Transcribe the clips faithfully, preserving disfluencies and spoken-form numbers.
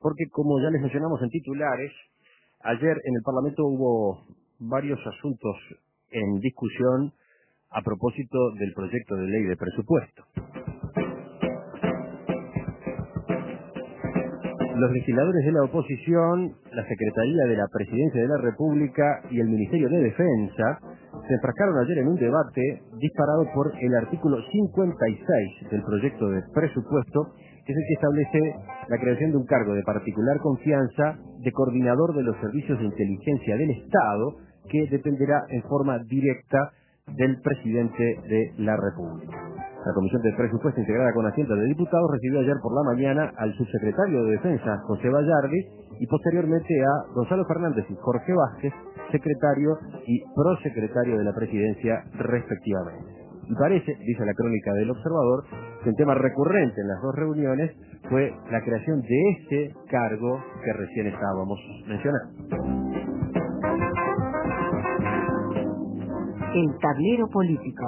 porque como ya les mencionamos en titulares, ayer en el Parlamento hubo varios asuntos en discusión a propósito del proyecto de ley de presupuesto. Los legisladores de la oposición, la Secretaría de la Presidencia de la República y el Ministerio de Defensa se enfrascaron ayer en un debate disparado por el artículo cincuenta y seis del proyecto de presupuesto, que es el que establece la creación de un cargo de particular confianza de coordinador de los servicios de inteligencia del Estado, que dependerá en forma directa del presidente de la República. La Comisión de Presupuesto, integrada con asiento de diputados, recibió ayer por la mañana al subsecretario de Defensa, José Vallardi, y posteriormente a Gonzalo Fernández y Jorge Vázquez, secretario y prosecretario de la Presidencia, respectivamente. Y parece, dice la crónica del Observador, que un tema recurrente en las dos reuniones fue la creación de este cargo que recién estábamos mencionando. El tablero político.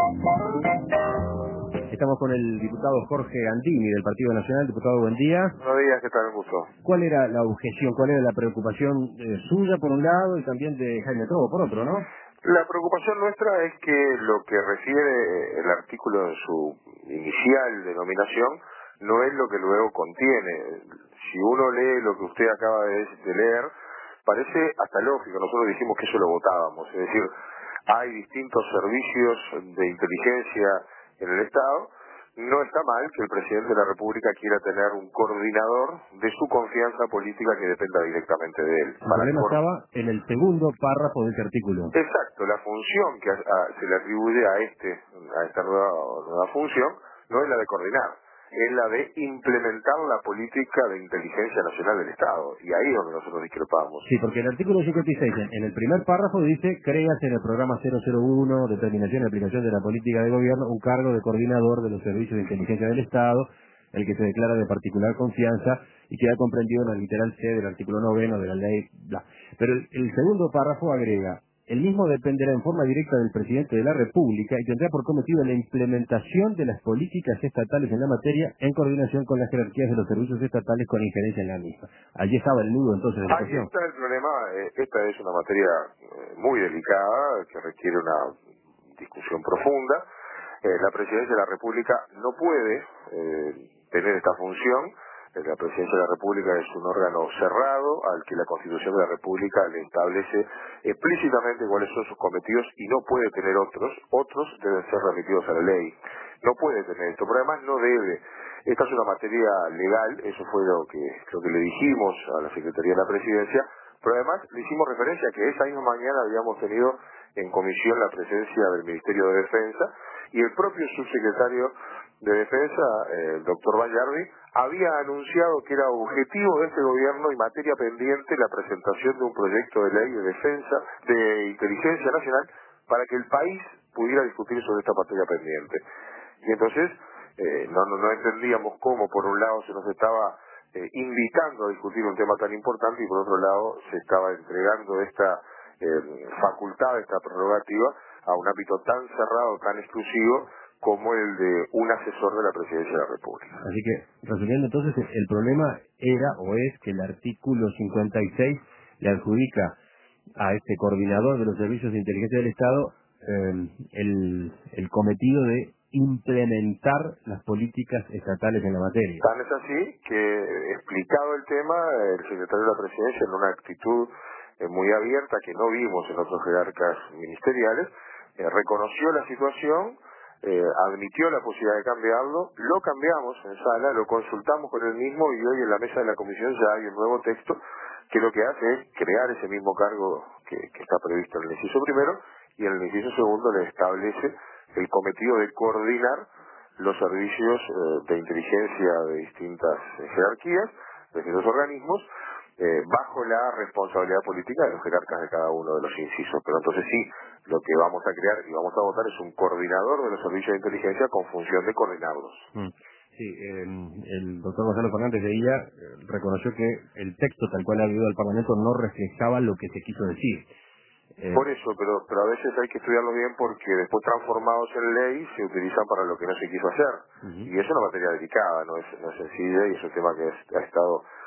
Estamos con el diputado Jorge Andini del Partido Nacional. Diputado, buen día. Buenos días, ¿qué tal? Un gusto. ¿Cuál era la objeción, cuál era la preocupación eh, suya por un lado y también de Jaime Trobo por otro, no? La preocupación nuestra es que lo que refiere el artículo en su inicial denominación no es lo que luego contiene. Si uno lee lo que usted acaba de, de leer, parece hasta lógico. Nosotros dijimos que eso lo votábamos. Es decir, hay distintos servicios de inteligencia en el Estado. No está mal que el presidente de la República quiera tener un coordinador de su confianza política que dependa directamente de él. El problema estaba en el segundo párrafo de este artículo. Exacto, la función que a, a, se le atribuye a este a esta nueva, nueva función no es la de coordinar, es la de implementar la política de inteligencia nacional del Estado. Y ahí es donde nosotros discrepamos. Sí, porque el artículo cincuenta y seis, en el primer párrafo dice, créase en el programa cero cero uno, determinación y aplicación de la política de gobierno, un cargo de coordinador de los servicios de inteligencia del Estado, el que se declara de particular confianza y queda comprendido en el literal C del artículo noveno de la ley, bla. Pero el, el segundo párrafo agrega, el mismo dependerá en forma directa del presidente de la República y tendrá por cometido la implementación de las políticas estatales en la materia en coordinación con las jerarquías de los servicios estatales con injerencia en la misma. Allí estaba el nudo entonces de la Ahí cuestión. está el problema. eh, Esta es una materia eh, muy delicada que requiere una discusión profunda. Eh, La Presidencia de la República no puede eh, tener esta función. Eh, La Presidencia de la República es un órgano cerrado al que la Constitución de la República le establece explícitamente cuáles son sus cometidos y no puede tener otros. Otros deben ser remitidos a la ley. No puede tener esto, pero además no debe. Esta es una materia legal, eso fue lo que, lo que le dijimos a la Secretaría de la Presidencia, pero además le hicimos referencia a que esa misma mañana habíamos tenido en comisión la presencia del Ministerio de Defensa y el propio subsecretario de Defensa, eh, el doctor Vallardi, había anunciado que era objetivo de este gobierno y materia pendiente la presentación de un proyecto de ley de defensa, de inteligencia nacional, para que el país pudiera discutir sobre esta materia pendiente. Y entonces eh, no, no, no entendíamos cómo por un lado se nos estaba eh, invitando a discutir un tema tan importante y por otro lado se estaba entregando esta eh, facultad, esta prerrogativa a un ámbito tan cerrado, tan exclusivo como el de un asesor de la Presidencia de la República. Así que, resumiendo entonces, el problema era o es que el artículo cincuenta y seis le adjudica a este coordinador de los servicios de inteligencia del Estado eh, el, el cometido de implementar las políticas estatales en la materia. Tan es así que, explicado el tema, el secretario de la Presidencia, en una actitud eh, muy abierta que no vimos en otros jerarcas ministeriales, eh, reconoció la situación, eh, admitió la posibilidad de cambiarlo, lo cambiamos en sala, lo consultamos con él mismo y hoy en la mesa de la comisión ya hay un nuevo texto que lo que hace es crear ese mismo cargo que, que está previsto en el inciso primero y en el inciso segundo le establece el cometido de coordinar los servicios eh, de inteligencia de distintas eh, jerarquías, de distintos organismos, eh, bajo la responsabilidad política de los jerarcas de cada uno de los incisos. Pero entonces sí, lo que vamos a crear y vamos a votar es un coordinador de los servicios de inteligencia con función de coordinarlos. Mm. Sí, eh, el doctor Gonzalo Fernández de ella eh, reconoció que el texto tal cual ha habido al Parlamento no reflejaba lo que se quiso decir. Eh, Por eso, pero, pero a veces hay que estudiarlo bien porque después transformados en ley se utilizan para lo que no se quiso hacer. uh-huh. Y es una materia delicada, no es, no es sencilla y es un tema que es, ha estado recurrente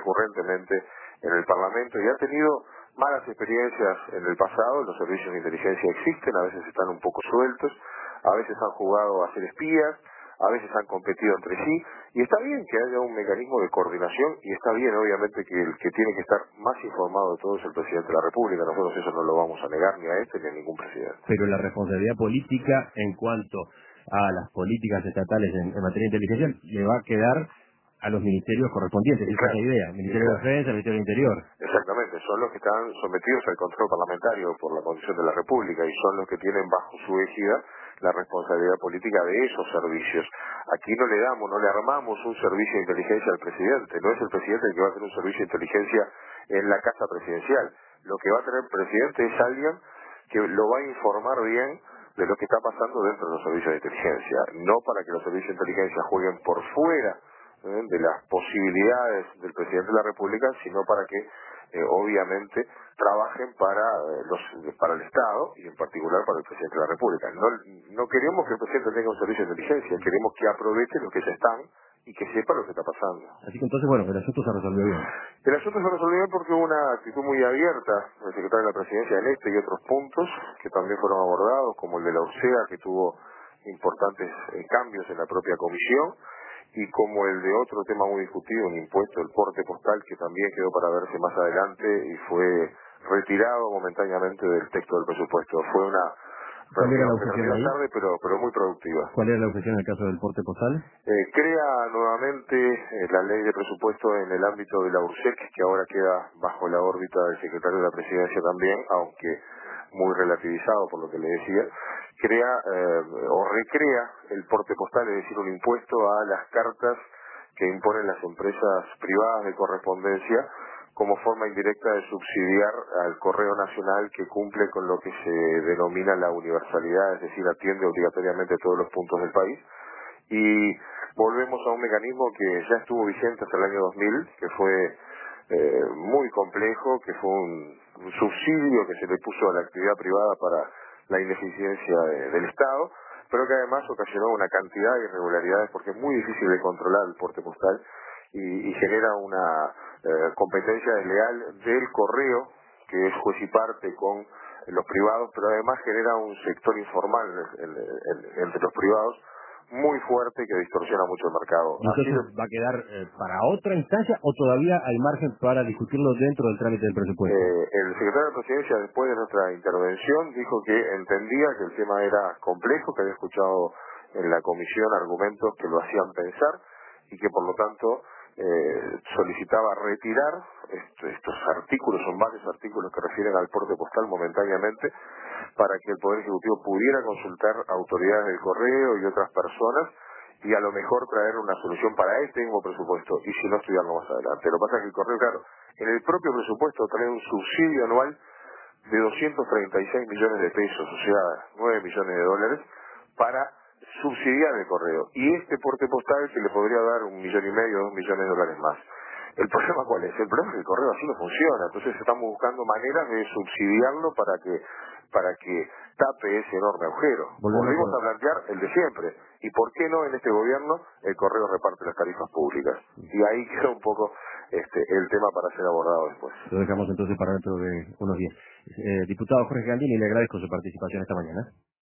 recurrentemente en el Parlamento y ha tenido malas experiencias en el pasado. Los servicios de inteligencia existen, a veces están un poco sueltos, a veces han jugado a ser espías, a veces han competido entre sí, y está bien que haya un mecanismo de coordinación, y está bien obviamente que el que tiene que estar más informado de todo es el presidente de la República. Nosotros eso no lo vamos a negar ni a este ni a ningún presidente. Pero la responsabilidad política en cuanto a las políticas estatales en, en materia de inteligencia le va a quedar a los ministerios correspondientes, esa es la idea, Ministerio de Defensa, Ministerio del Interior. Exactamente, son los que están sometidos al control parlamentario por la Constitución de la República y son los que tienen bajo su égida la responsabilidad política de esos servicios. Aquí no le damos, no le armamos un servicio de inteligencia al presidente, no es el presidente el que va a tener un servicio de inteligencia en la casa presidencial. Lo que va a tener el presidente es alguien que lo va a informar bien de lo que está pasando dentro de los servicios de inteligencia, no para que los servicios de inteligencia jueguen por fuera eh, de las posibilidades del presidente de la República, sino para que eh, obviamente trabajen para eh, los para el Estado y en particular para el presidente de la República. No, no queremos que el presidente tenga un servicio de inteligencia, queremos que aproveche los que ya están y que sepa lo que está pasando. Así que entonces, bueno, el asunto se resolvió bien. El asunto se resolvió bien porque hubo una actitud muy abierta del secretario de la Presidencia en este y otros puntos que también fueron abordados, como el de la Ursea, que tuvo importantes eh, cambios en la propia comisión, y como el de otro tema muy discutido, un impuesto, el porte postal, que también quedó para verse más adelante y fue retirado momentáneamente del texto del presupuesto. Fue una ¿Cuál era la reunión que objeción terminó ahí? tarde, pero, pero muy productiva. ¿Cuál era la objeción en el caso del porte postal? Eh, crea nuevamente eh, la ley de presupuesto en el ámbito de la URSEC, que ahora queda bajo la órbita del secretario de la Presidencia también, aunque muy relativizado por lo que le decía. Crea eh, o recrea el porte postal, es decir, un impuesto a las cartas que imponen las empresas privadas de correspondencia como forma indirecta de subsidiar al Correo Nacional, que cumple con lo que se denomina la universalidad, es decir, atiende obligatoriamente todos los puntos del país. Y volvemos a un mecanismo que ya estuvo vigente hasta el año dos mil, que fue eh, muy complejo, que fue un, un subsidio que se le puso a la actividad privada para la ineficiencia de, del Estado, pero que además ocasionó una cantidad de irregularidades porque es muy difícil de controlar el porte postal y, y genera una eh, competencia desleal del correo, que es juez y parte con los privados, pero además genera un sector informal en, en, en, entre los privados muy fuerte que distorsiona mucho el mercado. ¿Y entonces Así, va a quedar eh, para otra instancia o todavía hay margen para discutirlo dentro del trámite del presupuesto? Eh, el secretario de Presidencia, después de nuestra intervención, dijo que entendía que el tema era complejo, que había escuchado en la comisión argumentos que lo hacían pensar y que por lo tanto eh, solicitaba retirar est estos artículos, son varios artículos que refieren al porte postal momentáneamente, para que el Poder Ejecutivo pudiera consultar autoridades del correo y otras personas y a lo mejor traer una solución para este mismo presupuesto y si no estudiarlo más adelante. Lo que pasa es que el correo, claro, en el propio presupuesto trae un subsidio anual de doscientos treinta y seis millones de pesos, o sea, nueve millones de dólares, para subsidiar el correo. Y este porte postal que le podría dar un millón y medio, dos millones de dólares más. ¿El problema cuál es? El problema es que el correo así no funciona, entonces estamos buscando maneras de subsidiarlo para que para que tape ese enorme agujero. Volvemos Volvemos a- a plantear el de siempre. ¿Y por qué no en este gobierno el correo reparte las tarifas públicas? Y ahí queda un poco este el tema para ser abordado después. Lo dejamos entonces para dentro de unos días. Eh, diputado Jorge Gandini, le agradezco su participación esta mañana.